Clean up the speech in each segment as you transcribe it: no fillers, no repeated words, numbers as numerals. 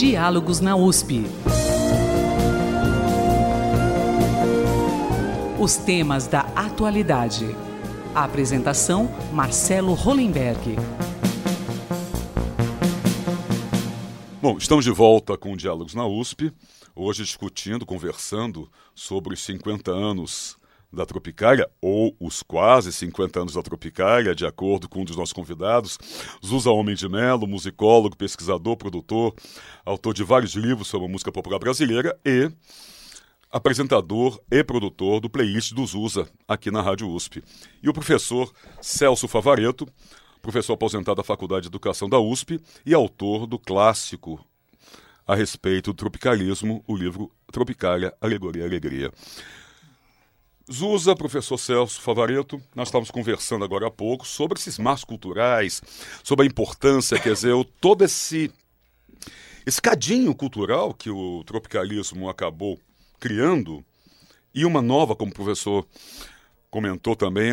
Diálogos na USP. Os temas da atualidade. A apresentação, Marcelo Hollenberg. Bom, estamos de volta com Diálogos na USP, hoje discutindo, conversando sobre os 50 anos da Tropicália, ou os quase 50 anos da Tropicália, de acordo com um dos nossos convidados, Zusa Homem de Melo, musicólogo, pesquisador, produtor, autor de vários livros sobre a música popular brasileira e apresentador e produtor do playlist do Zusa, aqui na Rádio USP. E o professor Celso Favaretto, professor aposentado da Faculdade de Educação da USP e autor do clássico a respeito do tropicalismo, o livro Tropicália, Alegoria e Alegria. Zusa, professor Celso Favaretto, nós estávamos conversando agora há pouco sobre esses marcos culturais, sobre a importância, quer dizer, todo esse cadinho cultural que o tropicalismo acabou criando, e uma nova, como o professor comentou também,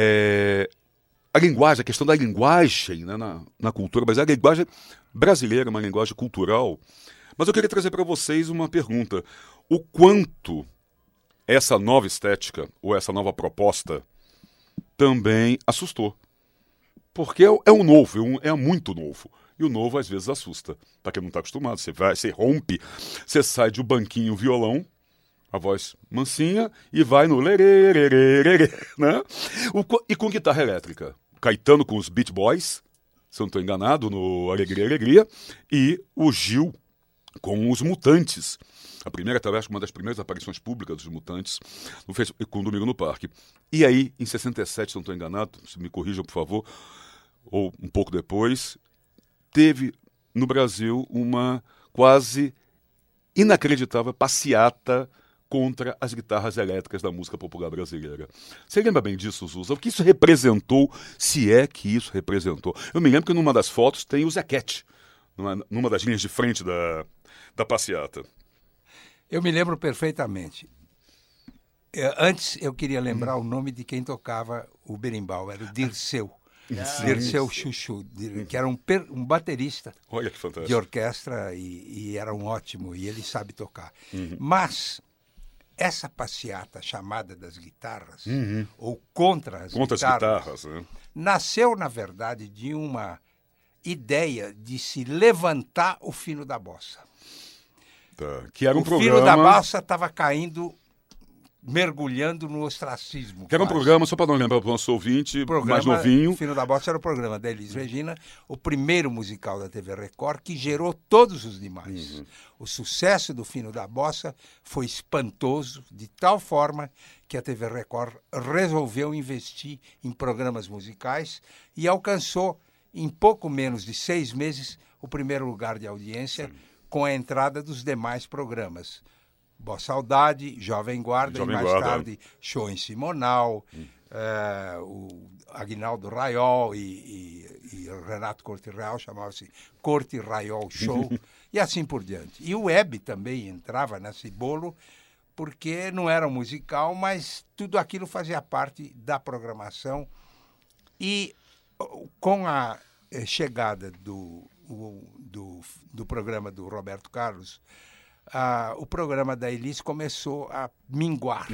a linguagem, a questão da linguagem, né, na cultura, mas a linguagem brasileira é uma linguagem cultural. Mas eu queria trazer para vocês uma pergunta. O quanto essa nova estética, ou essa nova proposta, também assustou? Porque é um novo, é muito novo. E o novo às vezes assusta. Para quem não está acostumado, você rompe, você sai de um banquinho violão, a voz mansinha, e vai no lerê, lerê, lerê, né? E com guitarra elétrica. Caetano com os Beat Boys, se eu não estou enganado, no Alegria, Alegria, e o Gil com os Mutantes. A primeira, talvez, uma das primeiras aparições públicas dos Mutantes com o Domingo no Parque. E aí, em 67, se eu não estou enganado, se me corrijam, por favor, ou um pouco depois, teve no Brasil uma quase inacreditável passeata contra as guitarras elétricas da música popular brasileira. Você lembra bem disso, Zusa? O que isso representou, se é que isso representou? Eu me lembro que numa das fotos tem o Zequete, numa das linhas de frente da passeata. Eu me lembro perfeitamente. Antes, eu queria lembrar o nome de quem tocava o berimbau, era o Dirceu. Dirceu Chuchu, que era um baterista. Olha que fantástico. De orquestra e era um ótimo, e ele sabe tocar. Mas essa passeata chamada das guitarras, ou contra as guitarras, né? Nasceu, na verdade, de uma ideia de se levantar o fino da bossa. Tá. Que era um o programa... fino da bossa estava caindo, mergulhando no ostracismo. Que era um programa, só para não lembrar para o nosso ouvinte, mais novinho. O Fino da Bossa era o programa da Elis Regina, o primeiro musical da TV Record, que gerou todos os demais. O sucesso do Fino da Bossa foi espantoso, de tal forma que a TV Record resolveu investir em programas musicais e alcançou, em pouco menos de 6 meses, o primeiro lugar de audiência, com a entrada dos demais programas. Boa Saudade, Jovem Guarda e mais tarde Show em Simonal, o Aguinaldo Raiol e Renato Corte Real, chamava-se Corte Raiol Show, e assim por diante. E o Hebe também entrava nesse bolo, porque não era um musical, mas tudo aquilo fazia parte da programação. E com a chegada do programa do Roberto Carlos, o programa da Elis começou a minguar.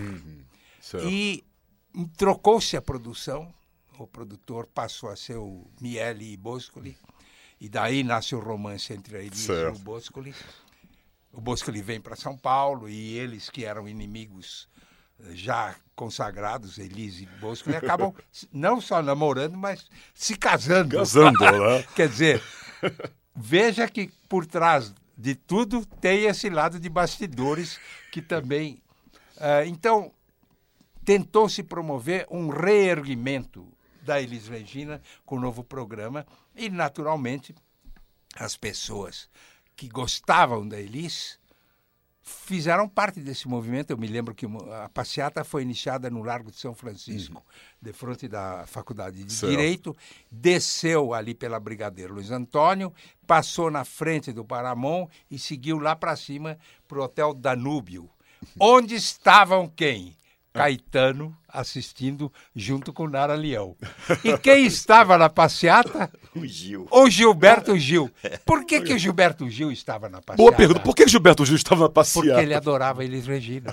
E trocou-se a produção, o produtor passou a ser o Miele Boscoli, e daí nasce o romance entre a Elis e o Boscoli. O Boscoli vem para São Paulo e eles, que eram inimigos já consagrados, Elis e Boscoli, acabam não só namorando, mas se casando. Né? Quer dizer, veja que por trás de tudo tem esse lado de bastidores que também... Então, tentou-se promover um reerguimento da Elis Regina com o novo programa e, naturalmente, as pessoas que gostavam da Elis fizeram parte desse movimento. Eu me lembro que a passeata foi iniciada no Largo de São Francisco, de frente da Faculdade de Direito, desceu ali pela Brigadeiro Luiz Antônio, passou na frente do Paramount e seguiu lá para cima para o Hotel Danúbio, onde estavam quem? Caetano assistindo junto com Nara Leão. E quem estava na passeata? O Gil. O Gilberto Gil. Por que o Gilberto Gil estava na passeata? Boa pergunta. Por que Gilberto Gil estava na passeata? Porque ele adorava Elis Regina.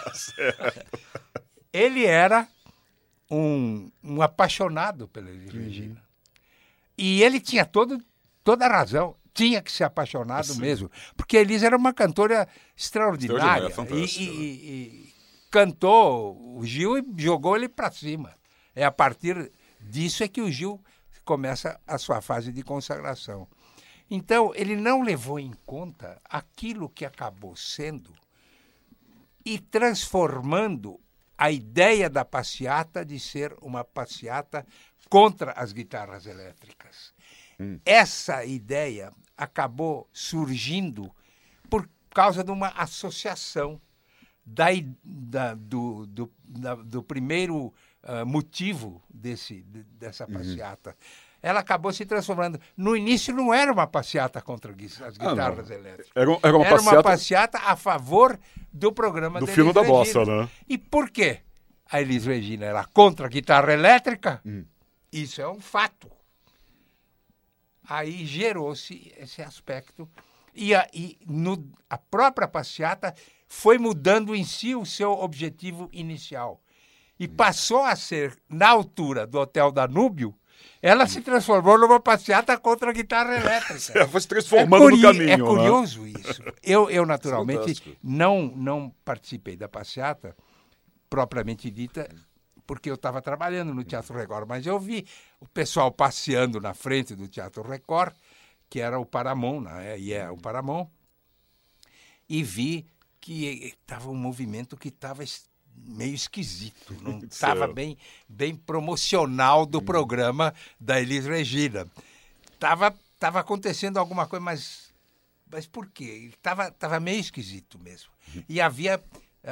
Ele era um apaixonado pela Elis Regina. E ele tinha toda a razão. Tinha que ser apaixonado mesmo. Porque a Elis era uma cantora extraordinária. E cantou o Gil e jogou ele para cima. É a partir disso é que o Gil começa a sua fase de consagração. Então, ele não levou em conta aquilo que acabou sendo e transformando a ideia da passeata de ser uma passeata contra as guitarras elétricas. Essa ideia acabou surgindo por causa de uma associação do primeiro motivo dessa passeata. Ela acabou se transformando. No início não era uma passeata contra as guitarras elétricas. Era uma passeata a favor do programa do da fino Elis da Regina. bossa, né? E por quê? A Elis Regina era contra a guitarra elétrica? Isso é um fato. Aí gerou-se esse aspecto. E a própria passeata foi mudando em si o seu objetivo inicial. E passou a ser, na altura do Hotel Danúbio, ela se transformou numa passeata contra a guitarra elétrica. Ela foi se transformando no caminho. É curioso, né? Isso. Eu naturalmente, É não participei da passeata, propriamente dita, porque eu estava trabalhando no Teatro Record, mas eu vi o pessoal passeando na frente do Teatro Record, que era o Paramount, né? E é o Paramount, e vi que estava um movimento que estava meio esquisito, não estava bem promocional do programa da Elis Regina. Tava acontecendo alguma coisa, mas por quê? Tava meio esquisito mesmo. E havia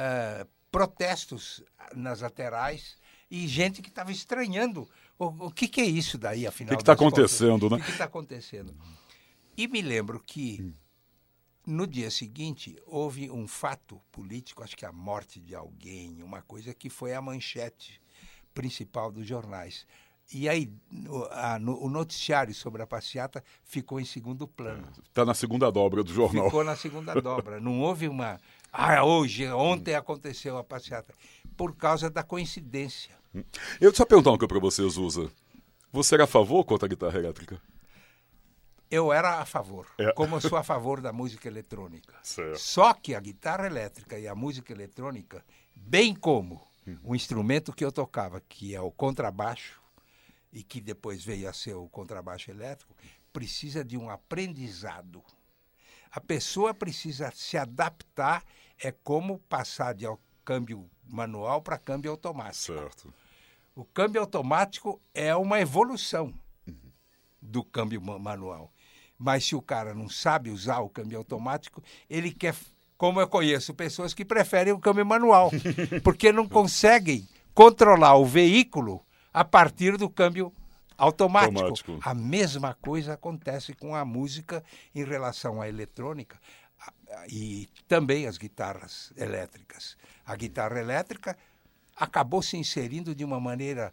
protestos nas laterais e gente que estava estranhando o que é isso daí, afinal. O que está acontecendo, né? O que está acontecendo? E me lembro que no dia seguinte houve um fato político, acho que a morte de alguém, uma coisa que foi a manchete principal dos jornais. E aí o noticiário sobre a passeata ficou em segundo plano. Está na segunda dobra do jornal. Ficou na segunda dobra. Não houve uma... ontem aconteceu a passeata. Por causa da coincidência. Eu só perguntar uma coisa para você, Zusa. Você era a favor ou contra a guitarra elétrica? Eu era a favor, como eu sou a favor da música eletrônica. Certo. Só que a guitarra elétrica e a música eletrônica, bem como o instrumento que eu tocava, que é o contrabaixo, e que depois veio a ser o contrabaixo elétrico, precisa de um aprendizado. A pessoa precisa se adaptar, é como passar de câmbio manual para câmbio automático. Certo. O câmbio automático é uma evolução do câmbio manual. Mas se o cara não sabe usar o câmbio automático, ele quer... Como eu conheço pessoas que preferem o câmbio manual, porque não conseguem controlar o veículo a partir do câmbio automático. A mesma coisa acontece com a música em relação à eletrônica e também as guitarras elétricas. A guitarra elétrica acabou se inserindo de uma maneira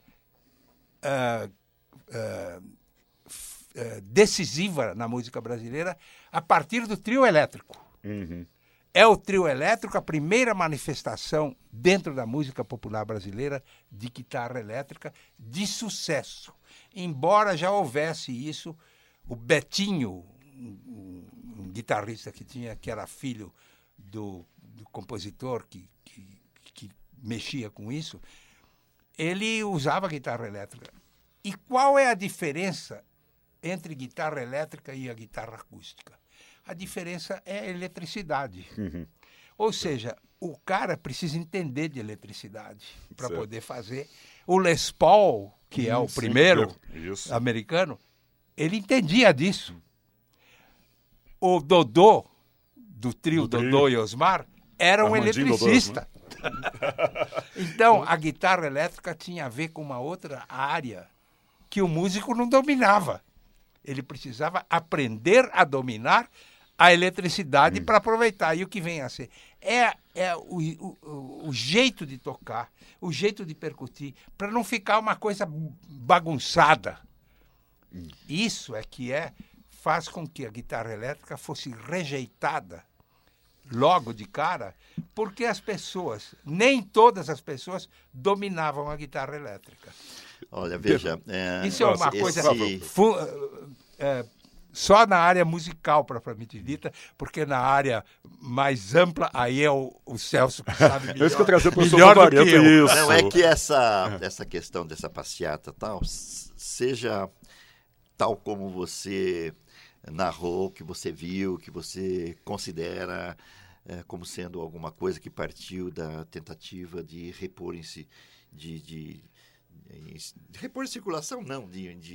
decisiva na música brasileira a partir do trio elétrico. É o trio elétrico a primeira manifestação dentro da música popular brasileira de guitarra elétrica de sucesso. Embora já houvesse isso, o Betinho, um guitarrista que era filho do compositor que mexia com isso, ele usava guitarra elétrica. E qual é a diferença entre guitarra elétrica e a guitarra acústica? A diferença é a eletricidade. Ou seja, o cara precisa entender de eletricidade para poder fazer. O Les Paul, que é o primeiro americano, ele entendia disso. O Dodô, do trio Dodô e Osmar, era um eletricista. Então, a guitarra elétrica tinha a ver com uma outra área que o músico não dominava. Ele precisava aprender a dominar a eletricidade para aproveitar. E o que vem a ser? O jeito de tocar, o jeito de percutir, para não ficar uma coisa bagunçada. Isso faz com que a guitarra elétrica fosse rejeitada logo de cara, porque as pessoas, nem todas as pessoas, dominavam a guitarra elétrica. Olha, veja... Isso é uma coisa só na área musical, propriamente dita, porque na área mais ampla, aí é o Celso que sabe melhor. É isso que eu trazer para o melhor do Favaretto, que eu. isso. Não, é que essa questão dessa passeata tal, seja tal como você narrou, que você viu, que você considera como sendo alguma coisa que partiu da tentativa de repor em si, de repor em circulação, não,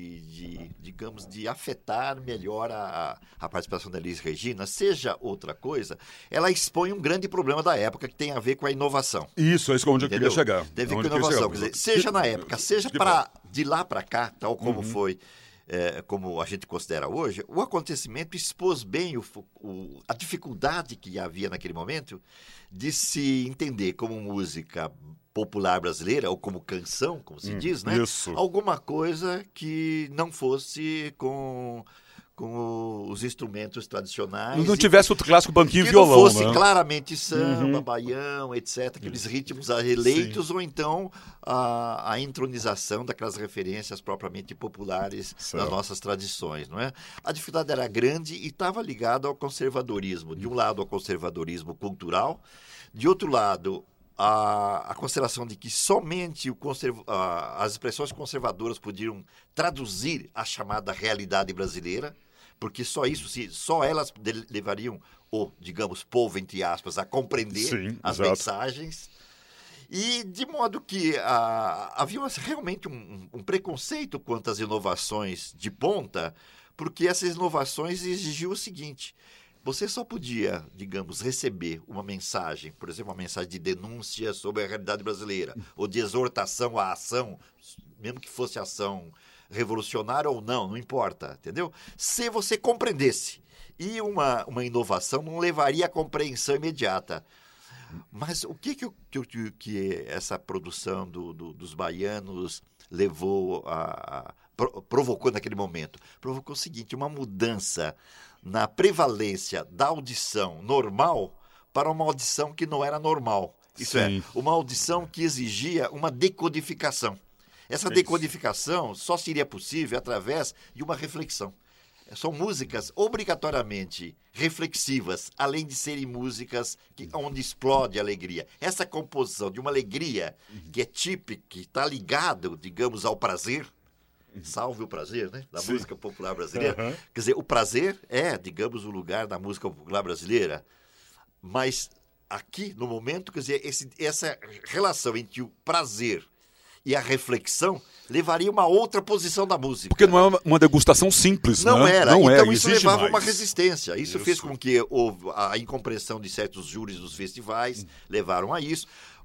digamos, de afetar melhor a participação da Elis Regina, seja outra coisa, ela expõe um grande problema da época que tem a ver com a inovação. Isso, é isso onde eu queria chegar. Tem a ver com a inovação, quer dizer, seja na época, seja de lá para cá, tal como foi, como a gente considera hoje, o acontecimento expôs bem a dificuldade que havia naquele momento de se entender como música popular brasileira, ou como canção, como se diz, né? Isso. Alguma coisa que não fosse com os instrumentos tradicionais. Não tivesse o clássico banquinho e que violão, não fosse né? claramente samba, baião, etc., aqueles ritmos eleitos, ou então a entronização daquelas referências propriamente populares das nossas tradições, não é? A dificuldade era grande e estava ligada ao conservadorismo. De um lado, ao conservadorismo cultural, de outro lado, a consideração de que somente as expressões conservadoras podiam traduzir a chamada realidade brasileira, porque só elas levariam o, digamos, povo, entre aspas, a compreender as mensagens. E de modo que havia realmente um preconceito quanto às inovações de ponta, porque essas inovações exigiam o seguinte: você só podia, digamos, receber uma mensagem, por exemplo, uma mensagem de denúncia sobre a realidade brasileira, ou de exortação à ação, mesmo que fosse ação revolucionária ou não importa, entendeu? Se você compreendesse. E uma inovação não levaria à compreensão imediata. Mas o que essa produção dos baianos provocou naquele momento? Provocou o seguinte: uma mudança na prevalência da audição normal para uma audição que não era normal. Isso é, uma audição que exigia uma decodificação. Essa decodificação só seria possível através de uma reflexão. São músicas obrigatoriamente reflexivas, além de serem músicas onde explode a alegria. Essa composição de uma alegria que é típica, que está ligada, digamos, ao prazer, salve o prazer, né? Da música popular brasileira. Quer dizer, o prazer é, digamos, o lugar da música popular brasileira. Mas aqui, no momento, quer dizer, essa relação entre o prazer e a reflexão levaria a uma outra posição da música. Porque não é uma degustação simples, não né? Era. Não então isso levava a uma mais. resistência. Isso fez com que a incompreensão de certos júris dos festivais levaram a isso.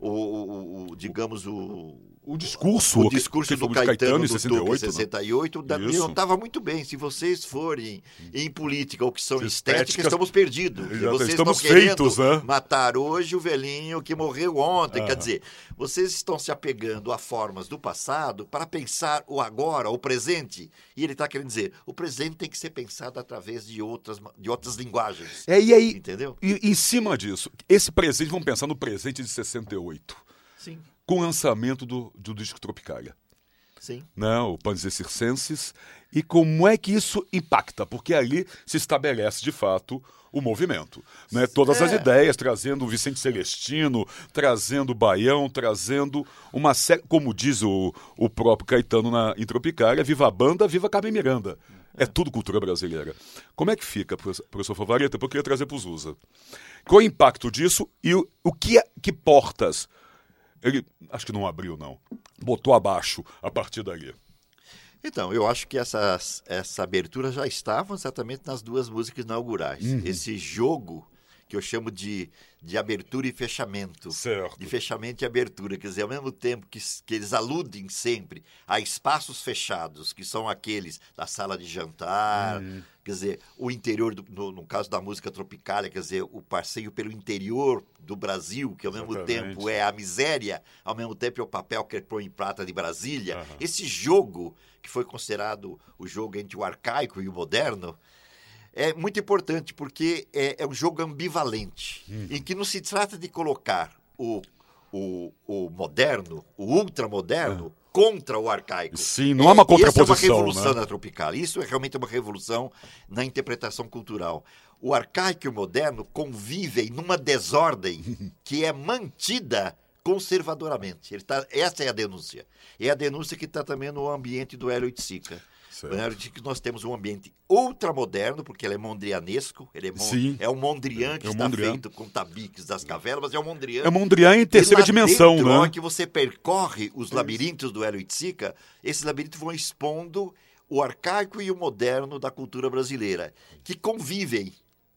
Digamos, o discurso do Caetano em do 68, denotava muito bem. Se vocês forem em política ou que são estética, estamos perdidos. Vocês estamos estão querendo feitos, né? matar hoje o velhinho que morreu ontem. Quer dizer, vocês estão se apegando a formas do passado para pensar o agora, o presente. E ele está querendo dizer, o presente tem que ser pensado através de outras linguagens. E aí, entendeu? E em cima disso, esse presente, vamos pensar no presente de 68. Sim. Com o lançamento do disco Tropicália. Sim. Não, o Panzer Circenses. E como é que isso impacta? Porque ali se estabelece, de fato, o movimento. Né? Todas as ideias, trazendo o Vicente Celestino, trazendo o Baião, trazendo uma série, como diz o próprio Caetano em Tropicália, viva a banda, viva Carmen Miranda. É tudo cultura brasileira. Como é que fica, professor Favaretto? Eu queria trazer para o Zusa. Qual é o impacto disso e o que portas... Ele, acho que não abriu, não. Botou abaixo a partir dali. Então, eu acho que essa abertura já estava exatamente nas duas músicas inaugurais. Esse jogo que eu chamo de abertura e fechamento. Certo. De fechamento e abertura. Quer dizer, ao mesmo tempo que eles aludem sempre a espaços fechados, que são aqueles da sala de jantar, quer dizer, o interior, no caso da música tropicália, quer dizer, o passeio pelo interior do Brasil, que ao mesmo tempo é a miséria, ao mesmo tempo é o papel que põe em prata de Brasília. Esse jogo, que foi considerado o jogo entre o arcaico e o moderno, é muito importante porque é um jogo ambivalente, em que não se trata de colocar o moderno, o ultramoderno, contra o arcaico. Sim, não há uma contraposição. Essa é uma revolução na Tropicália. Isso é realmente uma revolução na interpretação cultural. O arcaico e o moderno convivem numa desordem que é mantida conservadoramente. Essa é a denúncia. É a denúncia que está também no ambiente do Hélio Oiticica. No Hélio Oiticica nós temos um ambiente ultramoderno, porque ele é mondrianesco, é um Mondrian que está feito com tabiques das cavernas, mas é um Mondrian. É um Mondrian em terceira dimensão, dentro, né? Hora que você percorre os labirintos do Hélio Oiticica, esses labirintos vão expondo o arcaico e o moderno da cultura brasileira, que convivem.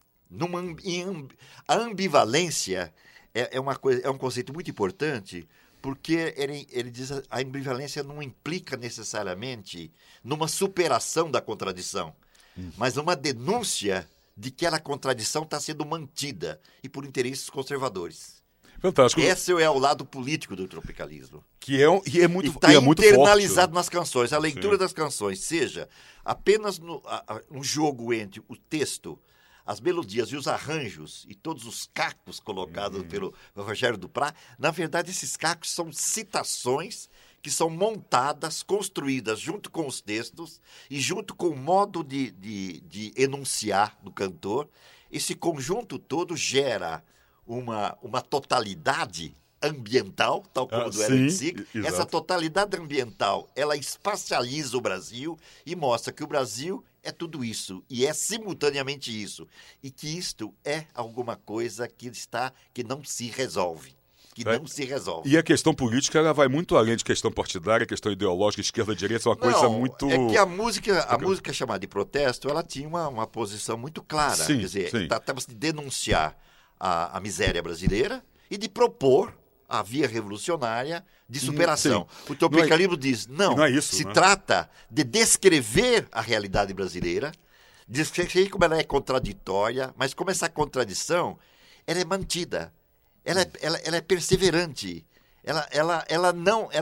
A ambivalência é um conceito muito importante, porque ele diz que a ambivalência não implica necessariamente numa superação da contradição, mas numa denúncia de que a contradição está sendo mantida e por interesses conservadores. Fantástico. Esse é o lado político do tropicalismo. Que é muito está internalizado forte, nas canções. A leitura das canções, seja apenas um jogo entre o texto, as melodias e os arranjos e todos os cacos colocados pelo Rogério Duprat, na verdade esses cacos são citações que são montadas, construídas junto com os textos e junto com o modo de enunciar do cantor. Esse conjunto todo gera uma totalidade ambiental, tal como do Hélio Oiticica. Essa totalidade ambiental, ela espacializa o Brasil e mostra que o Brasil é tudo isso, e é simultaneamente isso, e que isto é alguma coisa que não se resolve. Não se resolve. E a questão política, ela vai muito além de questão partidária, questão ideológica, esquerda-direita, é uma coisa muito... É que a música chamada de protesto, ela tinha uma posição muito clara. Quer dizer, tratava-se de denunciar a miséria brasileira e de propor a via revolucionária de superação. O tropicalismo diz, não é isso, se trata de descrever a realidade brasileira, descrever como ela é contraditória, mas como essa contradição, ela é mantida, ela é perseverante, ela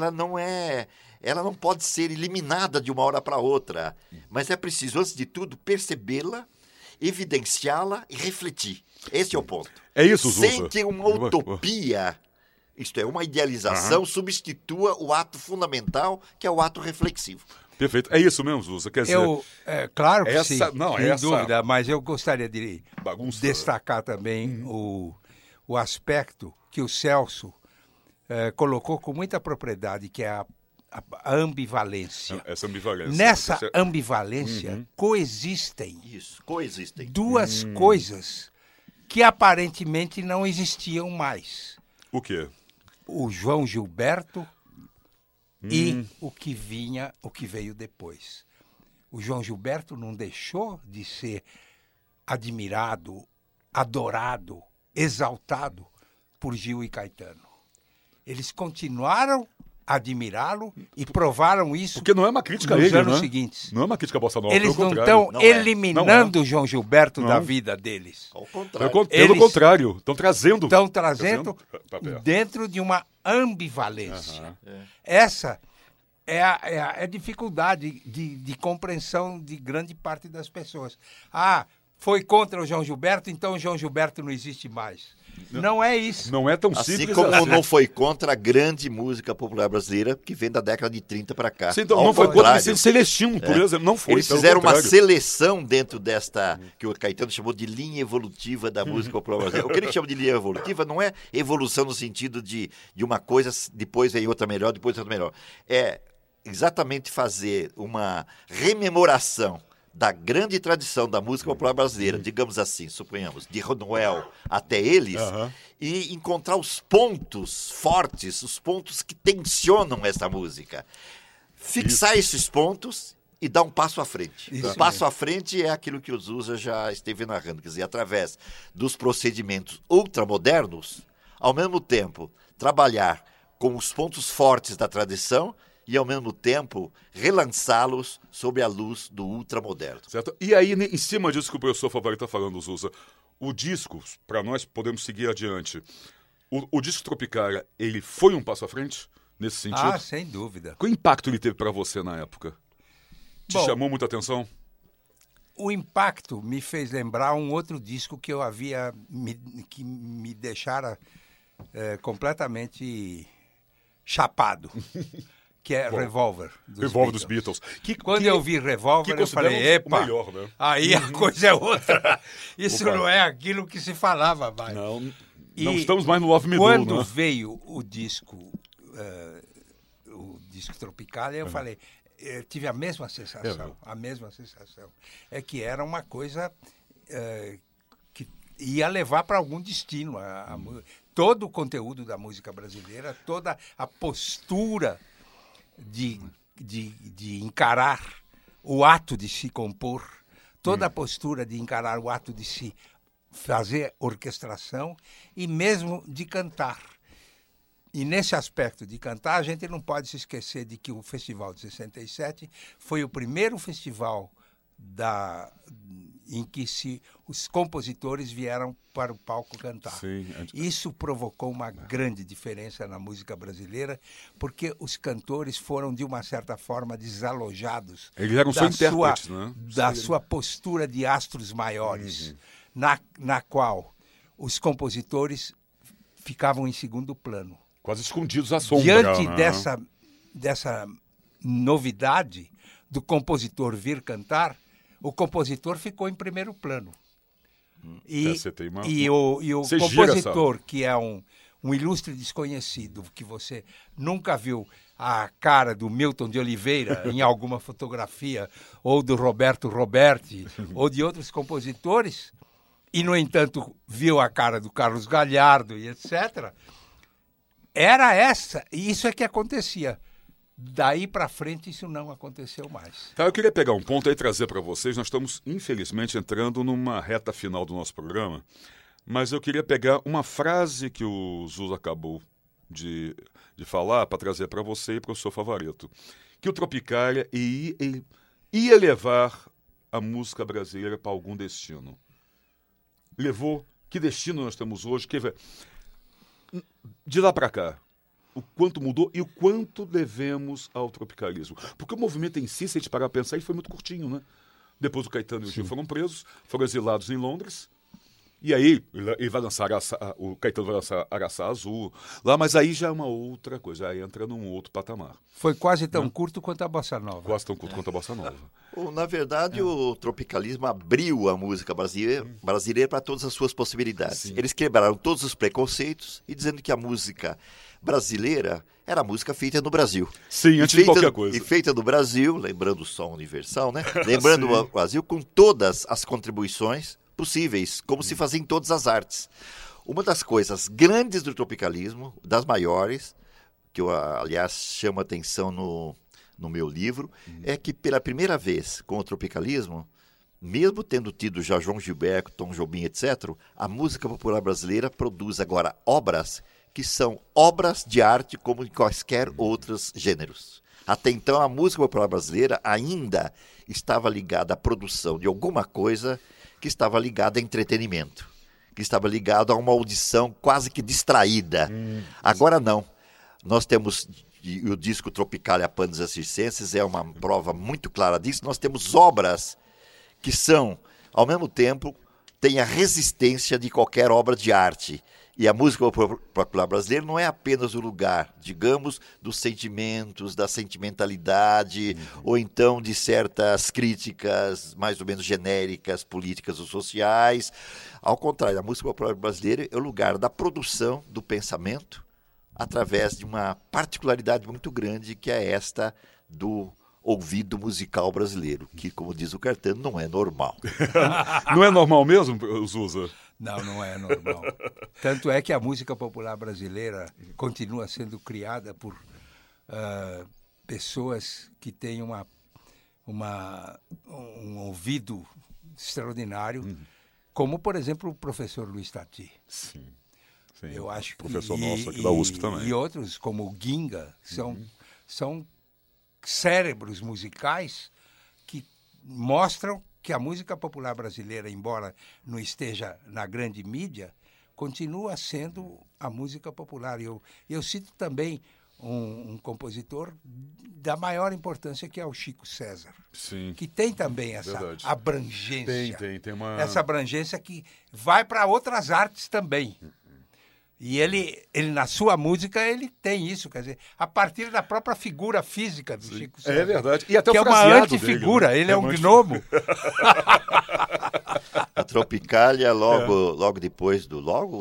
não pode ser eliminada de uma hora para outra, mas é preciso, antes de tudo, percebê-la, evidenciá-la e refletir. Esse é o ponto. É isso, Zusa. Sem que uma utopia... Isto é, uma idealização substitua o ato fundamental, que é o ato reflexivo. Perfeito. É isso mesmo, Zusa. Quer dizer, claro que sim, sem dúvida, mas eu gostaria de destacar também o aspecto que o Celso colocou com muita propriedade, que é a ambivalência. Essa ambivalência. Nessa ambivalência coexistem duas coisas que aparentemente não existiam mais. O quê? O João Gilberto e o que veio depois. O João Gilberto não deixou de ser admirado, adorado, exaltado por Gil e Caetano. Eles continuaram a admirá-lo e provaram isso. Porque não é uma crítica nos a ele, anos seguintes. Não é uma crítica à Bossa Nova. Eles não estão eliminando o João Gilberto da vida deles. Ao contrário. Pelo contrário, estão trazendo dentro de uma ambivalência. Essa é a dificuldade de compreensão de grande parte das pessoas. Foi contra o João Gilberto, então o João Gilberto não existe mais. Não é isso. Não é tão simples assim. Como não foi contra a grande música popular brasileira, que vem da década de 30 para cá. Sim, então, não foi contra o Celestino, por exemplo. Não foi. Eles fizeram uma seleção dentro desta, que o Caetano chamou de linha evolutiva da música popular brasileira. O que ele chama de linha evolutiva não é evolução no sentido de uma coisa, depois vem outra melhor, depois outra melhor. É exatamente fazer uma rememoração da grande tradição da música popular brasileira, digamos assim, suponhamos, de Noel até eles, e encontrar os pontos fortes, os pontos que tensionam essa música. Fixar esses pontos e dar um passo à frente. Isso O passo à frente é aquilo que o Zusa já esteve narrando, quer dizer, através dos procedimentos ultramodernos, ao mesmo tempo trabalhar com os pontos fortes da tradição e, ao mesmo tempo, relançá-los sob a luz do ultramoderno. Certo? E aí, em cima disso que o professor Favorito está falando, Zusa, o disco, para nós podemos seguir adiante, o disco Tropicália, ele foi um passo à frente nesse sentido? Ah, sem dúvida. Qual impacto ele teve para você na época? Te Bom, chamou muita atenção? O impacto me fez lembrar um outro disco que eu havia, que me deixara completamente chapado, que é Revolver. Revolver dos Beatles. Quando eu vi Revolver, eu falei, epa, o melhor, né? aí a coisa é outra. Isso não é aquilo que se falava mais. Não estamos mais no Love Me Do, quando né? veio o disco Tropicália, eu falei, eu tive a mesma sensação, É que era uma coisa que ia levar para algum destino. Todo o conteúdo da música brasileira, toda a postura de encarar o ato de se compor, toda a postura de encarar o ato de se fazer orquestração e mesmo de cantar. E nesse aspecto de cantar, a gente não pode se esquecer de que o Festival de 67 foi o primeiro festival em que os compositores vieram para o palco cantar. Sim. Isso provocou uma grande diferença na música brasileira, porque os cantores foram, de uma certa forma, desalojados. Eles eram só intérpretes, né? Da sua postura de astros maiores, na qual os compositores ficavam em segundo plano. Quase escondidos à sombra. Diante né? dessa novidade do compositor vir cantar, o compositor ficou em primeiro plano. E o compositor, que é um ilustre desconhecido, que você nunca viu a cara do Milton de Oliveira em alguma fotografia, ou do Roberto Roberti, ou de outros compositores, e, no entanto, viu a cara do Carlos Galhardo e etc., era essa, e isso é que acontecia. Daí para frente isso não aconteceu mais. Tá, eu queria pegar um ponto aí e trazer para vocês. Nós estamos, infelizmente, entrando numa reta final do nosso programa, mas eu queria pegar uma frase que o Zusa acabou de falar para trazer para você e para o seu favorito, que o Tropicália ia levar a música brasileira para algum destino. Levou? Que destino nós temos hoje? De lá para cá, o quanto mudou e o quanto devemos ao tropicalismo. Porque o movimento em si, se a gente parar a pensar, ele foi muito curtinho, né? Depois o Caetano e o Gil foram presos, foram exilados em Londres, e aí ele vai lançar o Caetano vai lançar Araçá Azul lá, mas aí já é uma outra coisa, aí entra num outro patamar. Foi quase tão curto quanto a Bossa Nova. Quase tão curto quanto a Bossa Nova. Na verdade, o tropicalismo abriu a música brasileira para todas as suas possibilidades. Sim. Eles quebraram todos os preconceitos e dizendo que a música brasileira era a música feita no Brasil. Sim, antes de qualquer coisa. E feita no Brasil, lembrando o som universal, né? Lembrando o Brasil com todas as contribuições possíveis, como se fazia em todas as artes. Uma das coisas grandes do tropicalismo, das maiores, que eu, aliás, chamo a atenção no meu livro, é que pela primeira vez com o tropicalismo, mesmo tendo tido já João Gilberto, Tom Jobim, etc., a música popular brasileira produz agora obras que são obras de arte como em quaisquer outros gêneros. Até então, a música popular brasileira ainda estava ligada à produção de alguma coisa que estava ligada a entretenimento, que estava ligado a uma audição quase que distraída. Agora não. Nós temos, e o disco Tropicália Pandas Circenses é uma prova muito clara disso, nós temos obras que são, ao mesmo tempo, têm a resistência de qualquer obra de arte. E a música popular brasileira não é apenas o lugar, digamos, dos sentimentos, da sentimentalidade, ou então de certas críticas mais ou menos genéricas, políticas ou sociais. Ao contrário, a música popular brasileira é o lugar da produção do pensamento através de uma particularidade muito grande, que é esta do ouvido musical brasileiro, que, como diz o Caetano, não é normal. Não é normal mesmo, Zusa? Não é normal. Tanto é que a música popular brasileira continua sendo criada por pessoas que têm um ouvido extraordinário, como, por exemplo, o professor Luiz Tati. Sim. Eu acho que, professor nosso aqui da USP também. E outros, como o Ginga, são cérebros musicais que mostram que a música popular brasileira, embora não esteja na grande mídia, continua sendo a música popular. Eu cito também um compositor da maior importância, que é o Chico César. Sim. Que tem também essa abrangência. Tem uma... Essa abrangência que vai para outras artes também. E ele, na sua música, ele tem isso, quer dizer, a partir da própria figura física do Chico César. É verdade. E até que o é uma antifigura, dele, né? Ele é um gnomo. A Tropicália, logo depois do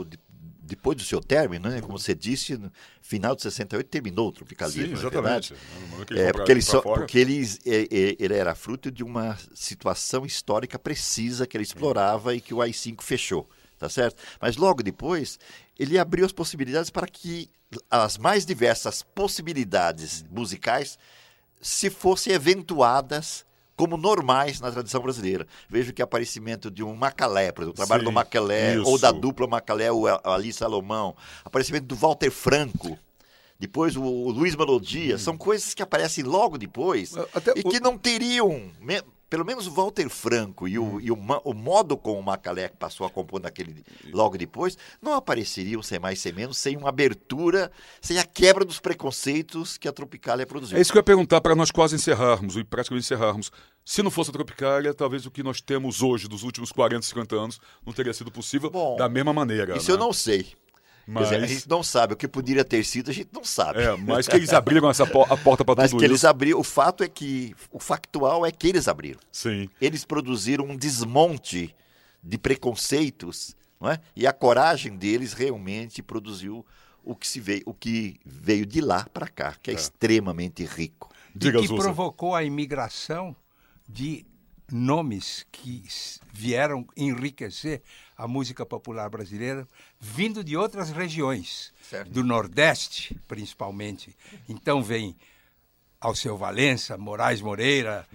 seu término, né? Como você disse, no final de 68 terminou o tropicalismo. Sim, exatamente. Porque ele era fruto de uma situação histórica precisa que ele explorava e que o AI-5 fechou, tá certo? Mas logo depois ele abriu as possibilidades para que as mais diversas possibilidades musicais se fossem eventuadas como normais na tradição brasileira. Vejo que o aparecimento de um Macalé, por exemplo, o trabalho do Macalé, ou da dupla Macalé, o Ali Salomão, aparecimento do Walter Franco, depois o Luiz Melodia, são coisas que aparecem logo depois que não teriam... Pelo menos o Walter Franco e o modo como o Macalé passou a compor logo depois, não apareceriam, sem mais sem menos, sem uma abertura, sem a quebra dos preconceitos que a Tropicália produziu. É isso que eu ia perguntar para nós quase encerrarmos, e praticamente encerrarmos. Se não fosse a Tropicália, talvez o que nós temos hoje, dos últimos 40, 50 anos, não teria sido possível da mesma maneira. Isso, né? Eu não sei. Mas... Quer dizer, a gente não sabe. O que poderia ter sido, a gente não sabe. Mas que eles abriram a porta para tudo isso. Mas que eles abriram, o fato é que, o factual é que eles abriram. Sim. Eles produziram um desmonte de preconceitos, não é? E a coragem deles realmente produziu o que veio de lá para cá, que é extremamente rico. E que provocou a imigração de nomes que vieram enriquecer a música popular brasileira, vindo de outras regiões, certo. Do Nordeste, principalmente. Então vem Alceu Valença, Moraes Moreira,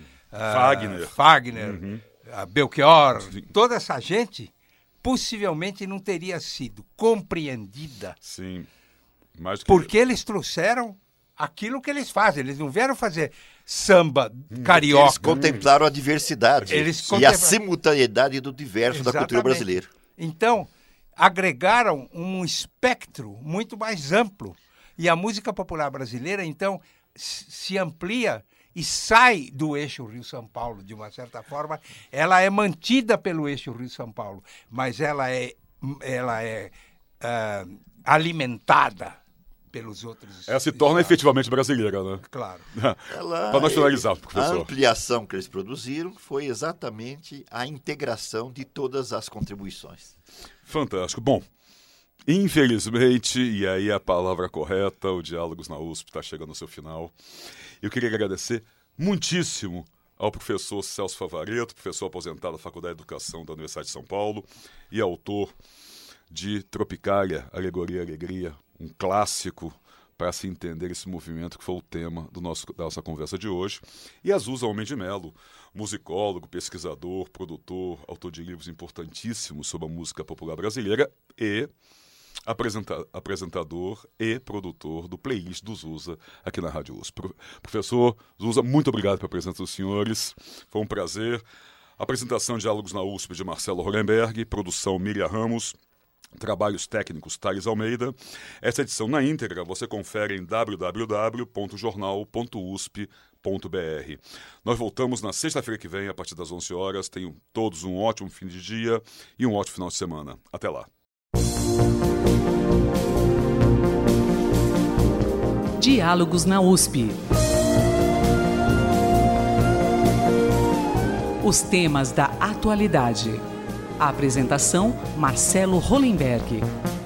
Fagner, Belchior, toda essa gente possivelmente não teria sido compreendida. Sim. Porque eles trouxeram aquilo que eles fazem. Eles não vieram fazer samba carioca. Eles contemplaram a diversidade e a simultaneidade do diverso da cultura brasileira. Então, agregaram um espectro muito mais amplo. E a música popular brasileira, então, se amplia e sai do eixo Rio-São Paulo, de uma certa forma. Ela é mantida pelo eixo Rio-São Paulo, mas ela é alimentada pelos outros. Ela se torna efetivamente brasileira, né? Claro. Para nós finalizar, professor. A ampliação que eles produziram foi exatamente a integração de todas as contribuições. Fantástico. Bom, infelizmente, e aí a palavra correta, o Diálogos na USP está chegando ao seu final. Eu queria agradecer muitíssimo ao professor Celso Favaretto, professor aposentado da Faculdade de Educação da Universidade de São Paulo e autor de Tropicália, Alegoria e Alegria, um clássico para se entender esse movimento que foi o tema da nossa conversa de hoje. E Azusa Homem de Melo, musicólogo, pesquisador, produtor, autor de livros importantíssimos sobre a música popular brasileira e apresentador e produtor do playlist do Zusa aqui na Rádio USP. Professor Zusa, muito obrigado pela presença dos senhores. Foi um prazer. Apresentação de Diálogos na USP de Marcelo Hollenberg, produção Miriam Ramos, trabalhos técnicos Thales Almeida. Essa edição na íntegra você confere em www.jornal.usp.br. Nós voltamos na sexta-feira que vem, a partir das 11 horas. Tenham todos um ótimo fim de dia e um ótimo final de semana. Até lá. Diálogos na USP. Os temas da atualidade. A apresentação, Marcelo Hollenberg.